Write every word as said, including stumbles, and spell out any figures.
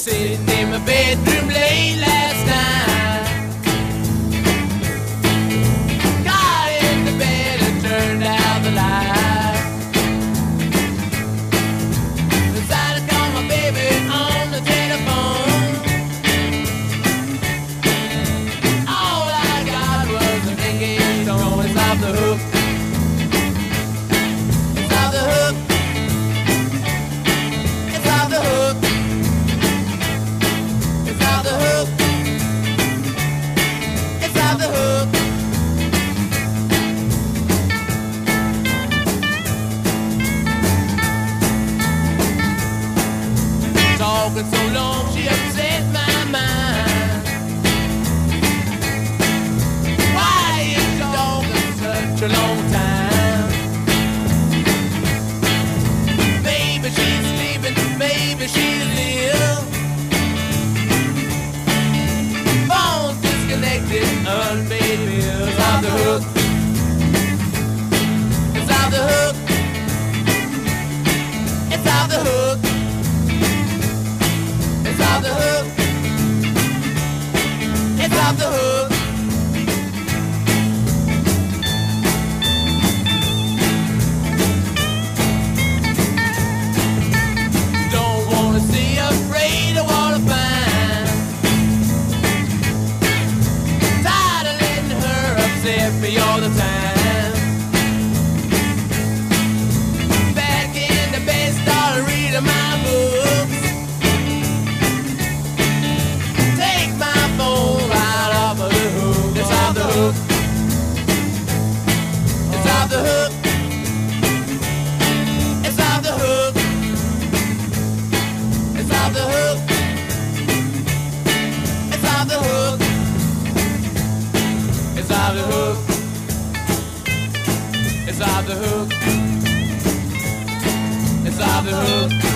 sitting in my bedroom late last night. Got into bed and turned out the light. Decided to call my baby on the telephone. All I got was a engaged tone. It's off the hook. It's off the hook. It's off the hook. It's off the hook. It's off the hook. Talking so long, she upset my mind. Why is she talking such a long time? Maybe she's sleeping, maybe she's ill. Phone's disconnected, unpaid bills. Off the hook. It's off the hook. It's off the hook. It's off the hook. It's off the hook. Don't wanna see, afraid of what I find. Tired of letting her upset me all the time. Back in the bed, started reading my books. Take my phone right off of the hook. It's off the hook. It's off the hook. It's off the hook. It's off the hook. It's off the hook. It's off the hook. It's off the hook. It's off the hook.